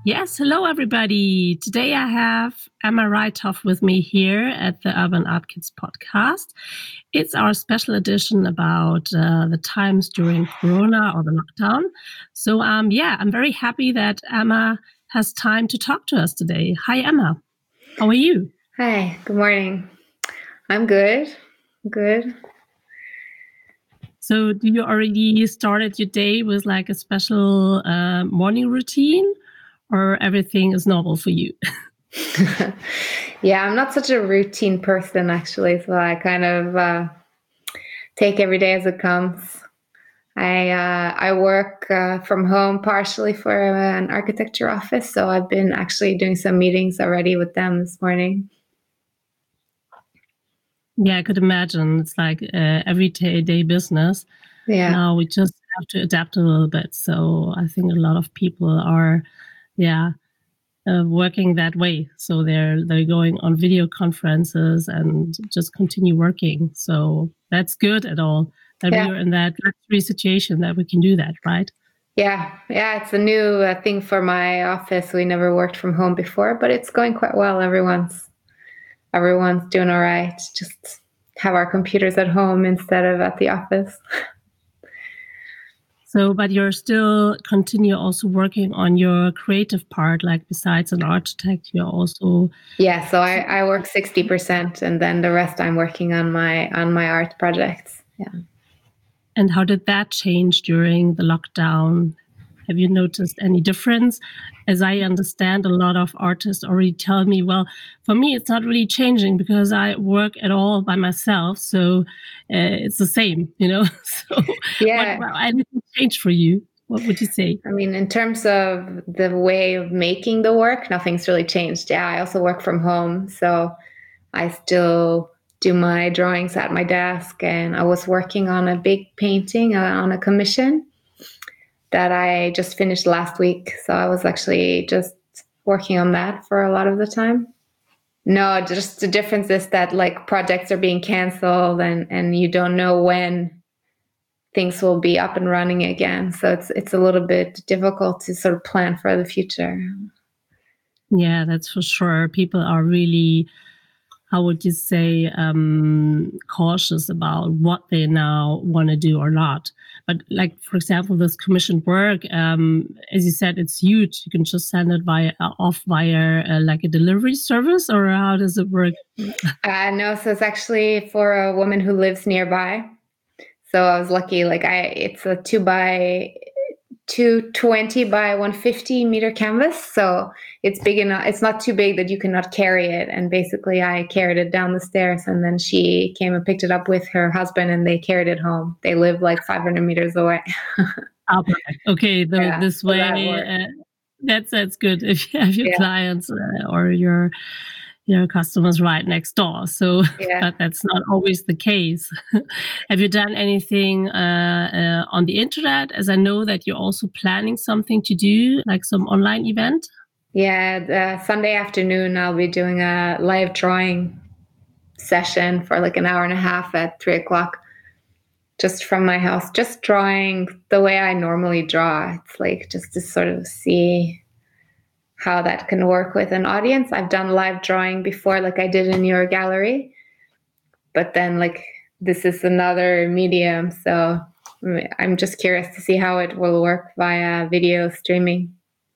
Yes, hello everybody. Today I have Emma Reithoff with me here at the Urban Art Kids podcast. It's our special edition about the times during Corona or the lockdown. So I'm very happy that Emma has time to talk to us today. Hi, Emma. How are you? Hi, good morning. I'm good. Good. So do you already started your day with like a special morning routine, or everything is normal for you? Yeah, I'm not such a routine person actually, so I kind of take every day as it comes. I work from home partially for an architecture office, so I've been actually doing some meetings already with them this morning. Yeah, I could imagine. It's like everyday business. Yeah. Now we just have to adapt a little bit. So I think a lot of people are, working that way. So they're going on video conferences and just continue working. So that's good at all that we are in that luxury situation that we can do that, right? Yeah, it's a new thing for my office. We never worked from home before, but it's going quite well. Everyone's doing all right. Just have our computers at home instead of at the office. So, but you're still continue also working on your creative part, like besides an architect, you're also... Yeah, so I work 60% and then the rest I'm working on my art projects. Yeah. And how did that change during the lockdown? Have you noticed any difference? As I understand, a lot of artists already tell me, well, for me, it's not really changing because I work at all by myself. So it's the same, So Yeah. what anything changed for you? What would you say? I mean, in terms of the way of making the work, nothing's really changed. Yeah, I also work from home. So I still do my drawings at my desk. And I was working on a big painting on a commission that I just finished last week. So I was actually just working on that for a lot of the time. No, just the difference is that like projects are being canceled and you don't know when things will be up and running again. So it's a little bit difficult to sort of plan for the future. Yeah, that's for sure. People are really, how would you say, cautious about what they now want to do or not. But like, for example, this commissioned work, as you said, it's huge. You can just send it via like a delivery service, or how does it work? No, so it's actually for a woman who lives nearby. So I was lucky. It's a 220 by 150 meter canvas. So it's big enough. It's not too big that you cannot carry it. And basically I carried it down the stairs and then she came and picked it up with her husband and they carried it home. They live like 500 meters away. Okay. This way, that's good if you have your clients or your customers right next door. So, but that's not always the case. Have you done anything on the internet? As I know that you're also planning something to do, like some online event. Yeah, Sunday afternoon, I'll be doing a live drawing session for like an hour and a half at 3:00, just from my house, just drawing the way I normally draw. It's like just to sort of see how that can work with an audience. I've done live drawing before, like I did in your gallery, but then like this is another medium. So I'm just curious to see how it will work via video streaming.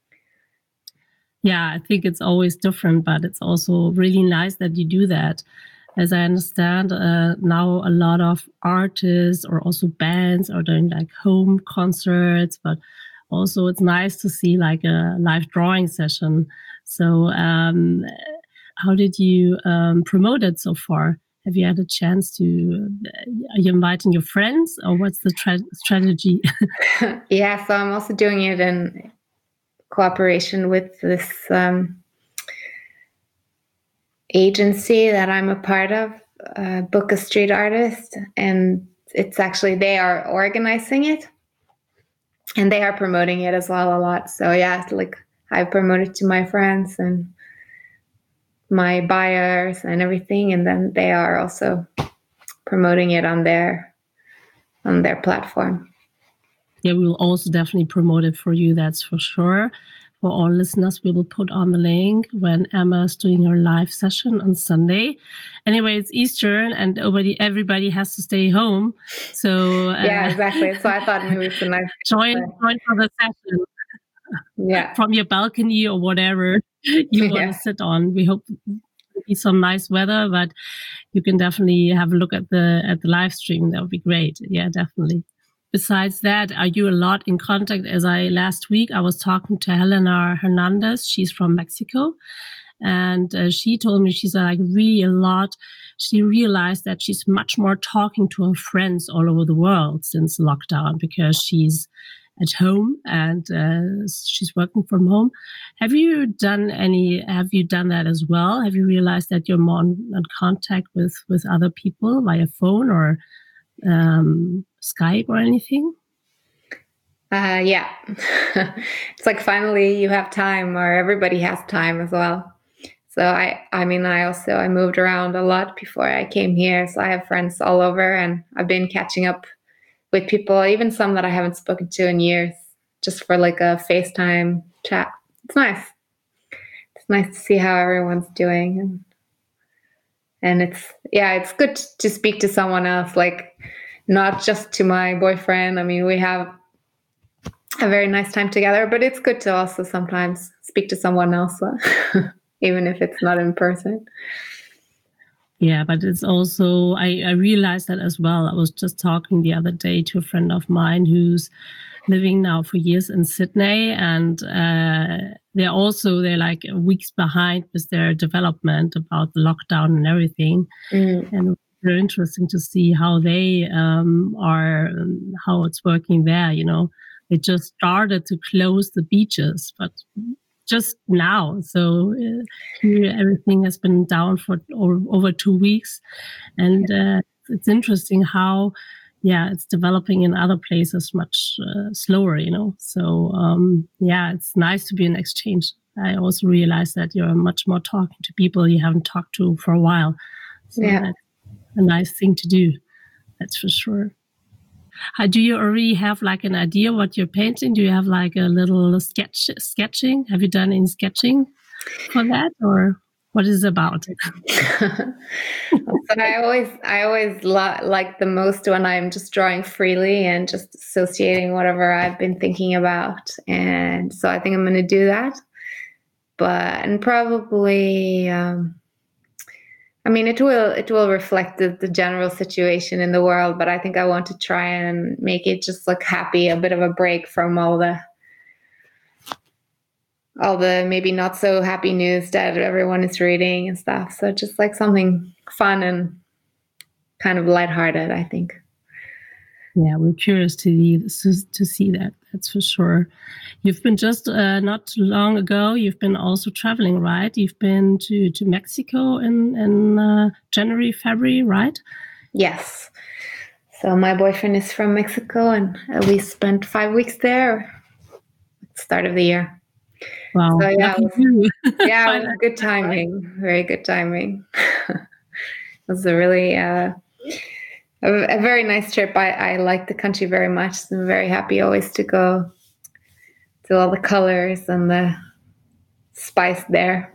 Yeah, I think it's always different, but it's also really nice that you do that. As I understand, now a lot of artists or also bands are doing like home concerts, but also it's nice to see like a live drawing session. So how did you promote it so far? Have you had a chance to, are you inviting your friends, or what's the strategy? Yeah, so I'm also doing it in cooperation with this agency that I'm a part of, Book a Street Artist, and it's actually, they are organizing it and they are promoting it as well a lot. So yeah, like I promote it to my friends and my buyers and everything, and then they are also promoting it on their platform. Yeah, we will also definitely promote it for you, that's for sure. for all listeners, we will put on the link when Emma's doing her live session on Sunday. Anyway, it's Easter and everybody has to stay home. So yeah, exactly. So I thought maybe it's a nice join for the session. Yeah, from your balcony or whatever you want to sit on. We hope it'll be some nice weather, but you can definitely have a look at the live stream. That would be great. Yeah, definitely. Besides that, are you a lot in contact? Last week I was talking to Helena Hernandez. She's from Mexico. And she told me she's like really a lot. She realized that she's much more talking to her friends all over the world since lockdown because she's at home and she's working from home. Have you done that as well? Have you realized that you're more in contact with other people via phone or Skype or anything? Yeah. It's like finally you have time, or everybody has time as well. So I moved around a lot before I came here. So I have friends all over and I've been catching up with people, even some that I haven't spoken to in years, just for like a FaceTime chat. It's nice. It's nice to see how everyone's doing. And it's good to speak to someone else, like not just to my boyfriend. I mean, we have a very nice time together, but it's good to also sometimes speak to someone else, even if it's not in person. Yeah, but it's also, I realized that as well. I was just talking the other day to a friend of mine who's living now for years in Sydney, and they're like weeks behind with their development about the lockdown and everything. And it's very interesting to see how they how it's working there. They just started to close the beaches, but just now. So here everything has been down for over 2 weeks. And it's interesting how, it's developing in other places much slower, So, it's nice to be in exchange. I also realized that you're much more talking to people you haven't talked to for a while. So that's a nice thing to do. That's for sure. Do you already have like an idea what you're painting? Do you have like a little sketching? Have you done any sketching for that, or what is it about? So I always like the most when I'm just drawing freely and just associating whatever I've been thinking about. And so I think I'm going to do that. And probably, it will reflect the general situation in the world, but I think I want to try and make it just look happy, a bit of a break from all the maybe not so happy news that everyone is reading and stuff. So just like something fun and kind of lighthearted, I think. Yeah, we're curious to see that. That's for sure. You've been just not long ago. You've been also traveling, right? You've been to Mexico in January, February, right? Yes. So my boyfriend is from Mexico, and we spent 5 weeks there at the start of the year. Wow. So it was good timing. Very good timing. It was a really a very nice trip. I like the country very much. I'm very happy always to go to all the colors and the spice there.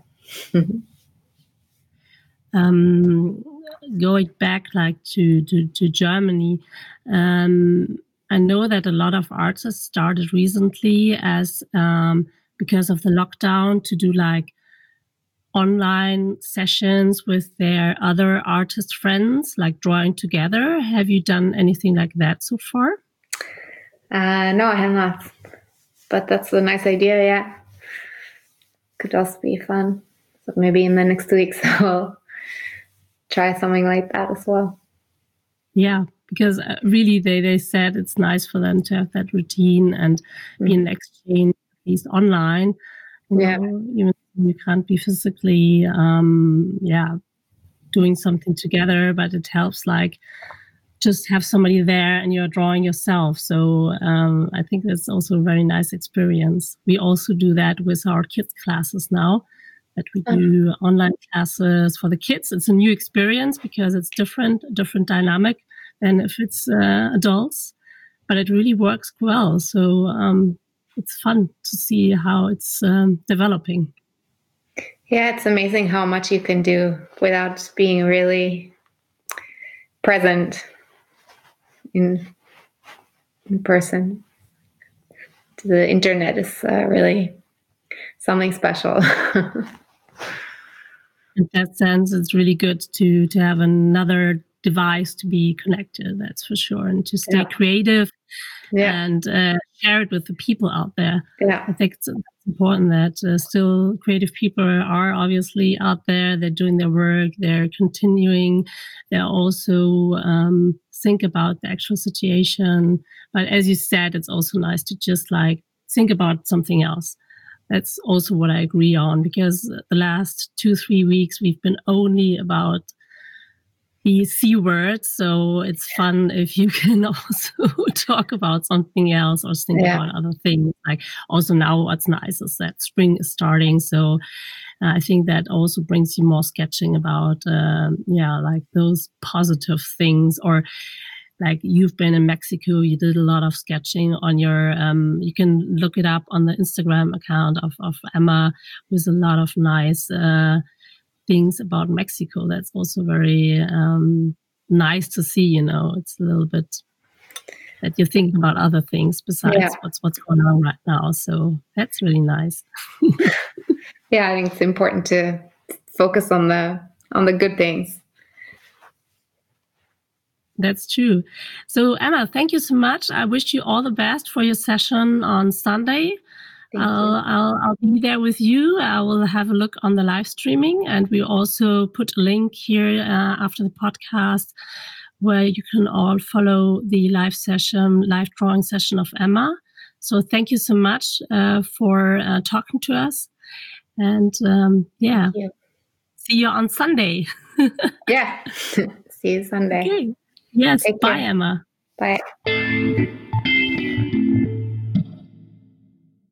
Going back like to Germany, I know that a lot of artists started recently as because of the lockdown to do like online sessions with their other artist friends, like drawing together. Have you done anything like that so far? No, I have not. But that's a nice idea, yeah. Could also be fun. So maybe in the next 2 weeks I'll try something like that as well. Yeah, because really they said it's nice for them to have that routine and be in exchange, at least online. Even you can't be physically, doing something together, but it helps like just have somebody there and you're drawing yourself. So I think that's also a very nice experience. We also do that with our kids classes now, that we do online classes for the kids. It's a new experience because it's different dynamic than if it's adults, but it really works well. So it's fun to see how it's developing. Yeah, it's amazing how much you can do without being really present in person. The internet is really something special. In that sense, it's really good to have another device to be connected, that's for sure, and to stay creative and share it with the people out there. Yeah. I think it's important that still creative people are obviously out there. They're doing their work. They're continuing. They're also think about the actual situation. But as you said, it's also nice to just like think about something else. That's also what I agree on, because the last 2-3 weeks we've been only about the C word. So it's fun if you can also talk about something else or think about other things. Like also now what's nice is that spring is starting. So I think that also brings you more sketching about, like those positive things. Or like you've been in Mexico, you did a lot of sketching on your, you can look it up on the Instagram account of Emma, with a lot of nice things about Mexico. That's also very nice to see, it's a little bit that you're thinking about other things besides what's going on right now. So that's really nice. Yeah, I think it's important to focus on the good things. That's true. So Emma, thank you so much. I wish you all the best for your session on Sunday. I'll be there with you. I will have a look on the live streaming, and we also put a link here after the podcast where you can all follow the live drawing session of Emma. So thank you so much for talking to us. And see you on Sunday. Yeah. See you Sunday. Okay. Yes. Bye, Emma. Bye.